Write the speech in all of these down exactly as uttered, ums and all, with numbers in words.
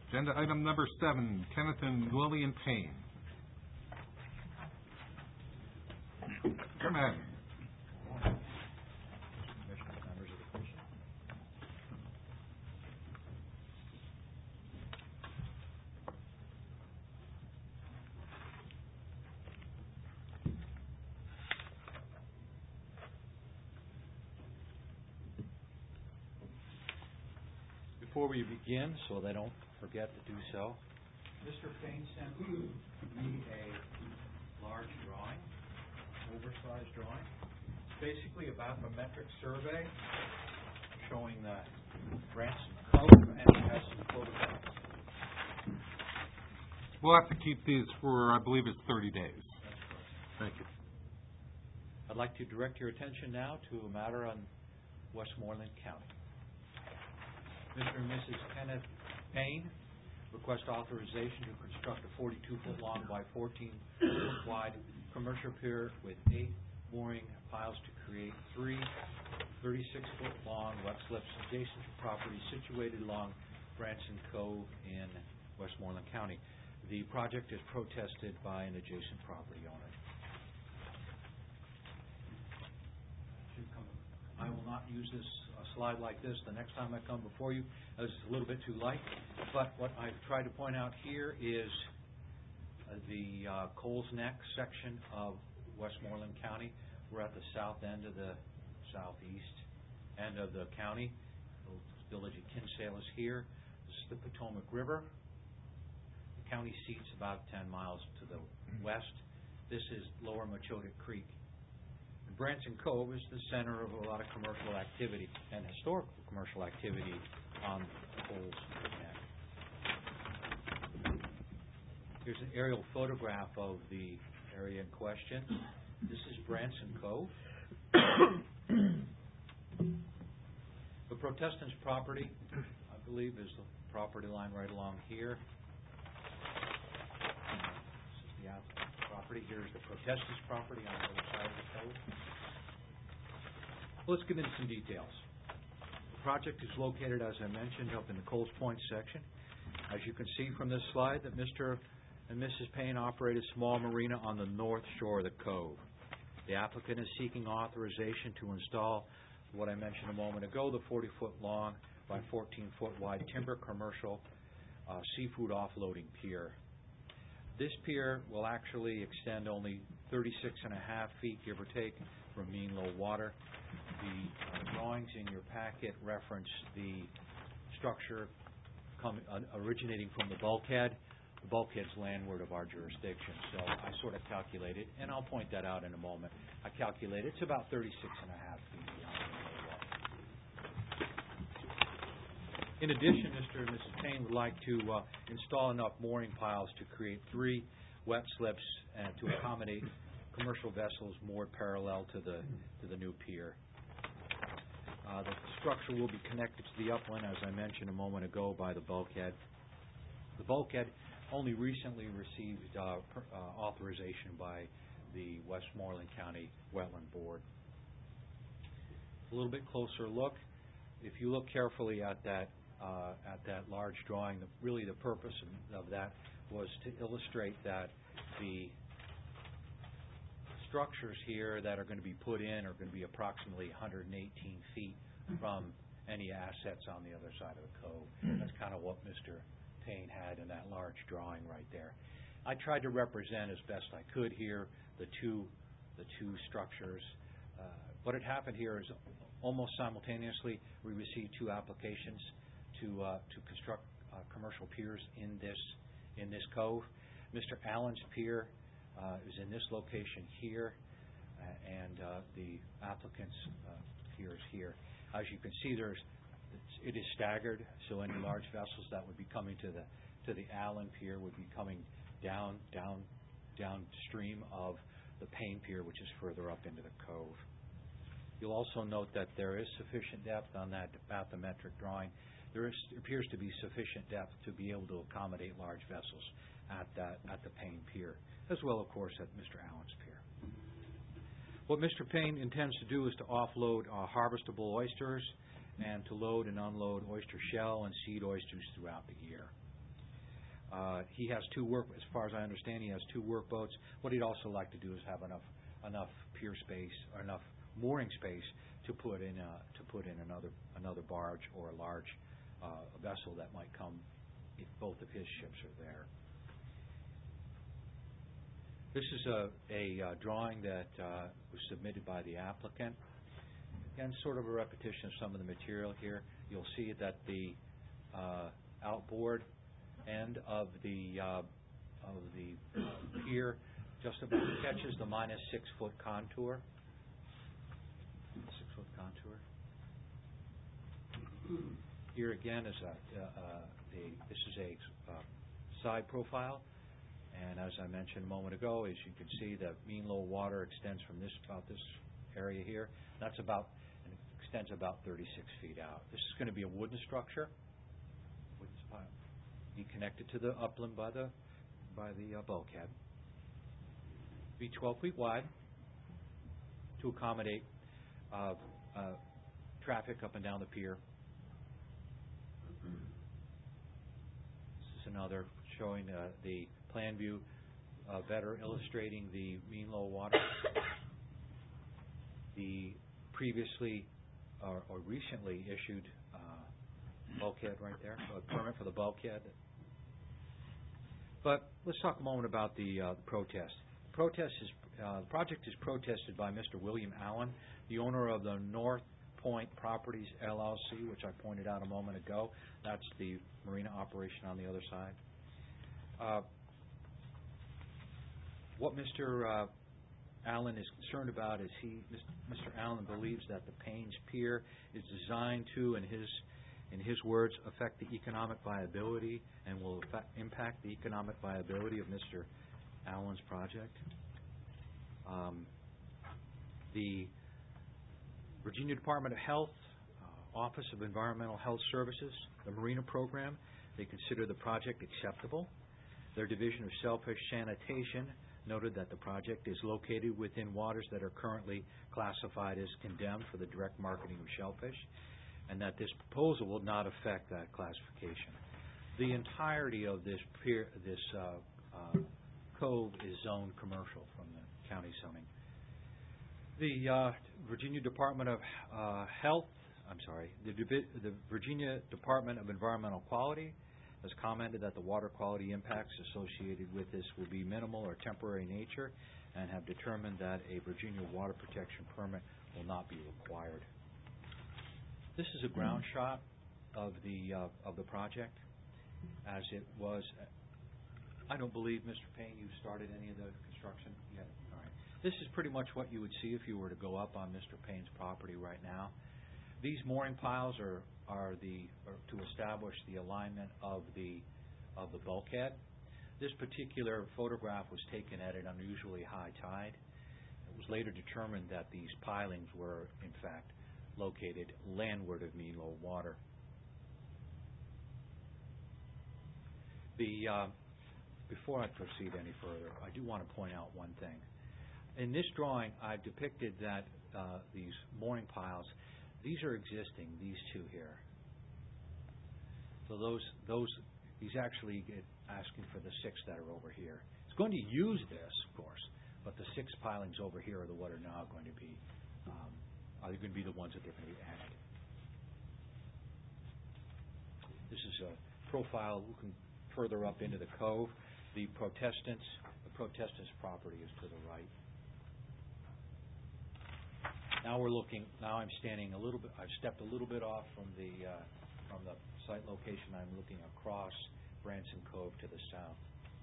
Agenda item number seven, Kenneth and Lillian Payne. Come in. Before we begin, so they don't forget to do so, Mister Payne sent me a large drawing, oversized drawing. It's basically a bathymetric survey showing the Branson Cove, and it has some photographs. We'll have to keep these for, I believe it's thirty days. That's correct. Thank you. I'd like to direct your attention now to a matter on Westmoreland County. Mister and Missus Kenneth Payne request authorization to construct a forty-two foot long by fourteen foot wide commercial pier with eight mooring piles to create three thirty-six foot long wet slips adjacent to property situated along Branson Cove in Westmoreland County. The project is protested by an adjacent property owner. I will not use this uh, slide like this the next time I come before you. This is a little bit too light. But what I've tried to point out here is uh, the uh, Coles Neck section of Westmoreland County. We're at the south end of the southeast end of the county. The village of Kinsale is here. This is the Potomac River. The county seat's about ten miles to the west. This is Lower Machoda Creek. Branson Cove is the center of a lot of commercial activity and historical commercial activity on the Coles Neck. Here's an aerial photograph of the area in question. This is Branson Cove. The protestant's property, I believe, is the property line right along here. This is the applicant's property. Here's the protestant's property on the other side of the cove. Let's get into some details. The project is located, as I mentioned, up in the Coles Point section. As you can see from this slide, that Mister and Missus Payne operate a small marina on the north shore of the cove. The applicant is seeking authorization to install what I mentioned a moment ago, the forty foot long by fourteen foot wide timber commercial uh, seafood offloading pier. This pier will actually extend only thirty-six and a half feet, give or take, from mean low water. The uh, drawings in your packet reference the structure coming, uh, originating from the bulkhead. The bulkhead's landward of our jurisdiction, so I sort of calculated, and I'll point that out in a moment. I calculated it's about thirty-six and a half feet beyond the water. In addition, Mister and Missus Payne would like to uh, install enough mooring piles to create three wet slips and to accommodate commercial vessels moored parallel to the to the new pier. Uh, the structure will be connected to the upland, as I mentioned a moment ago, by the bulkhead. The bulkhead only recently received uh, per, uh, authorization by the Westmoreland County Wetland Board. A little bit closer look. If you look carefully at that uh, at that large drawing, the, really the purpose of, of that was to illustrate that the structures here that are going to be put in are going to be approximately one hundred eighteen feet from any assets on the other side of the cove. That's kind of what Mister Payne had in that large drawing right there. I tried to represent as best I could here the two the two structures. Uh, what had happened here is almost simultaneously we received two applications to uh, to construct uh, commercial piers in this in this cove. Mister Allen's pier Uh, is in this location here, uh, and uh, the applicant's uh, pier is here. As you can see, there's it is staggered, so any large vessels that would be coming to the to the Allen pier would be coming down down downstream of the Payne pier, which is further up into the cove. You'll also note that there is sufficient depth on that bathymetric drawing. There is, appears to be sufficient depth to be able to accommodate large vessels at that at the Payne pier, as well, of course, at Mister Allen's pier. What Mister Payne intends to do is to offload uh, harvestable oysters and to load and unload oyster shell and seed oysters throughout the year. Uh, he has two work, as far as I understand, he has two work boats. What he'd also like to do is have enough enough pier space or enough mooring space to put in a, to put in another another barge or a large uh, vessel that might come if both of his ships are there. This is a, a uh, drawing that uh, was submitted by the applicant. Again, sort of a repetition of some of the material here. You'll see that the uh, outboard end of the uh, of the pier just about catches the minus six foot contour. Six foot contour. Here again is a, uh, a this is a uh, side profile, and as I mentioned a moment ago, as you can see, the mean low water extends from this about this area here. That's about and it extends about thirty-six feet out. This is going to be a wooden structure. With, uh, be connected to the upland by the by the uh, bulkhead. Be twelve feet wide to accommodate uh, uh, traffic up and down the pier. This is another showing uh, the plan view, uh, better illustrating the mean low water. The previously or, or recently issued uh, bulkhead right there, so a permit for the bulkhead. But let's talk a moment about the, uh, the protest. The protest is uh, the project is protested by Mister William Allen, the owner of the North Point Properties L L C, which I pointed out a moment ago. That's the marina operation on the other side. Uh, what Mister Uh, Allen is concerned about is he, Mister Allen believes that the Paynes Pier is designed to, in his in his words, affect the economic viability and will affect, impact the economic viability of Mister Allen's project. Um, the Virginia Department of Health, uh, Office of Environmental Health Services, the Marina Program, they consider the project acceptable. Their Division of Shellfish Sanitation noted that the project is located within waters that are currently classified as condemned for the direct marketing of shellfish, and that this proposal will not affect that classification. The entirety of this pier, this uh, uh, cove is zoned commercial from the county zoning. The uh, Virginia Department of uh, Health, I'm sorry, the, the Virginia Department of Environmental Quality has commented that the water quality impacts associated with this will be minimal or temporary in nature, and have determined that a Virginia water protection permit will not be required. This is a ground shot of the uh, of the project as it was. I don't believe, Mister Payne, you started any of the construction yet. All right. This is pretty much what you would see if you were to go up on Mister Payne's property right now. These mooring piles are are the are to establish the alignment of the of the bulkhead. This particular photograph was taken at an unusually high tide. It was later determined that these pilings were, in fact, located landward of mean low water. The uh, before I proceed any further, I do want to point out one thing. In this drawing, I've depicted that uh, these mooring piles, these are existing, these two here. So those, those, he's actually get asking for the six that are over here. It's going to use this, of course, but the six pilings over here are the what are now going to be, um, are going to be the ones that they're going to be added. This is a profile looking further up into the cove. The Protestants, the Protestants' property is to the right. Now we're looking. Now I'm standing a little bit. I've stepped a little bit off from the uh, from the site location. I'm looking across Branson Cove to the south.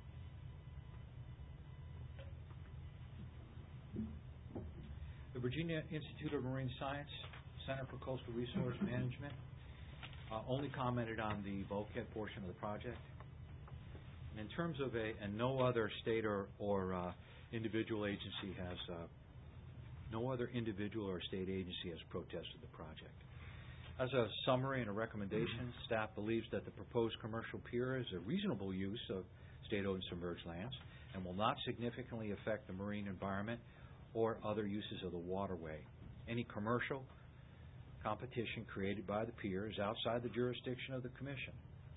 The Virginia Institute of Marine Science Center for Coastal Resource Management uh, only commented on the bulkhead portion of the project. And in terms of a, and no other state or, or uh, individual agency has, uh, no other individual or state agency has protested the project. As a summary and a recommendation, staff believes that the proposed commercial pier is a reasonable use of state-owned submerged lands and will not significantly affect the marine environment or other uses of the waterway. Any commercial competition created by the pier is outside the jurisdiction of the Commission.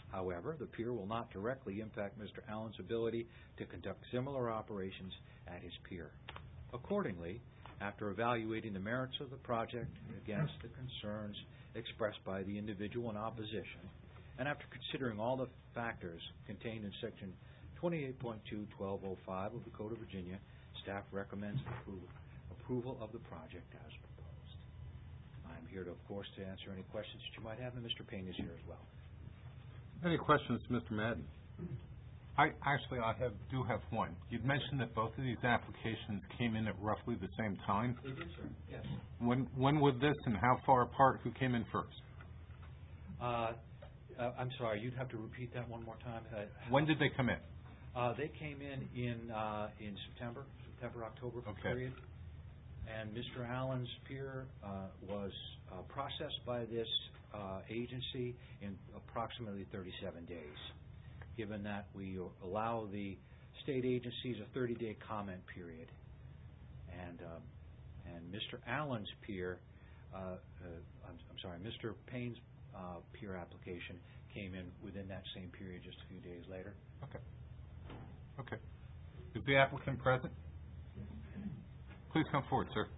However, the pier will not directly impact Mister Allen's ability to conduct similar operations at his pier. Accordingly, after evaluating the merits of the project against the concerns expressed by the individual in opposition, and after considering all the factors contained in Section twenty-eight point two, twelve oh five of the Code of Virginia, staff recommends approval, approval of the project as proposed. I'm here, to, of course, to answer any questions that you might have, and Mister Payne is here as well. Any questions, Mister Madden? I, actually, I have, do have one. You'd mentioned that both of these applications came in at roughly the same time. They did, sir. Yes. When, when was this and how far apart? Who came in first? Uh, uh, I'm sorry, you'd have to repeat that one more time. Uh, When did they come in? Uh, they came in in, uh, in September, September, October Okay. period. And Mister Allen's pier uh, was uh, processed by this uh, agency in approximately thirty-seven days, given that we allow the state agencies a thirty-day comment period. And um, and Mister Allen's pier, uh, uh, I'm, I'm sorry, Mister Payne's uh, pier application came in within that same period, just a few days later. Okay. Okay. Is the applicant present? Please come forward, sir.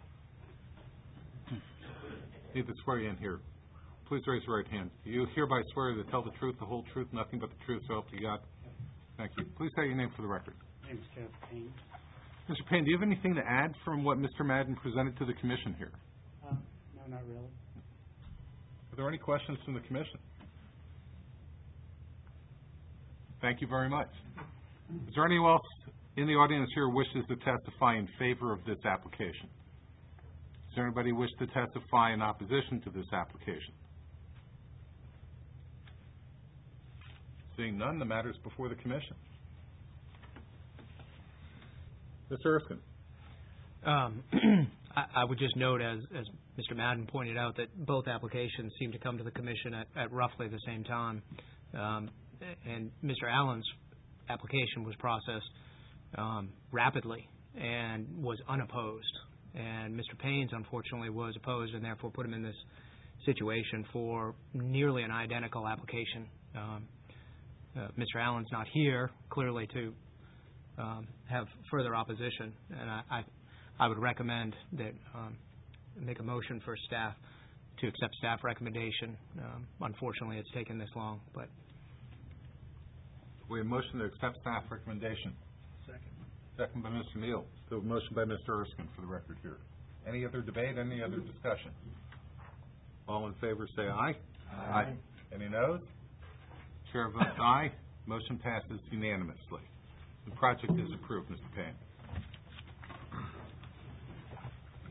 Need to swear you in here. Please raise your right hand. Do you hereby swear to tell the truth, the whole truth, nothing but the truth, so help you God? Thank you. Please say your name for the record. My name is Kenneth Payne. Mister Payne, do you have anything to add from what Mister Madden presented to the commission here? Uh, no, not really. Are there any questions from the commission? Thank you very much. Is there anyone else in the audience here who wishes to testify in favor of this application? Does there anybody wish to testify in opposition to this application? Seeing none, the matter is before the commission. Mister Erskine. Um, I, I would just note, as, as Mister Madden pointed out, that both applications seem to come to the commission at, at roughly the same time. Um, and Mister Allen's application was processed um, rapidly and was unopposed. And Mister Payne's, unfortunately, was opposed and therefore put him in this situation for nearly an identical application. Um, uh, Mister Allen's not here, clearly, to um, have further opposition. And I, I, I would recommend that um, make a motion for staff to accept staff recommendation. Um, unfortunately, it's taken this long, but We have a motion to accept staff recommendation. Second. Second by Mister Neal. So a motion by Mister Erskine for the record here. Any other debate, any other discussion? All in favor say aye. Aye. Any noes? Chair votes aye. Motion passes unanimously. The project is approved, Mister Payne.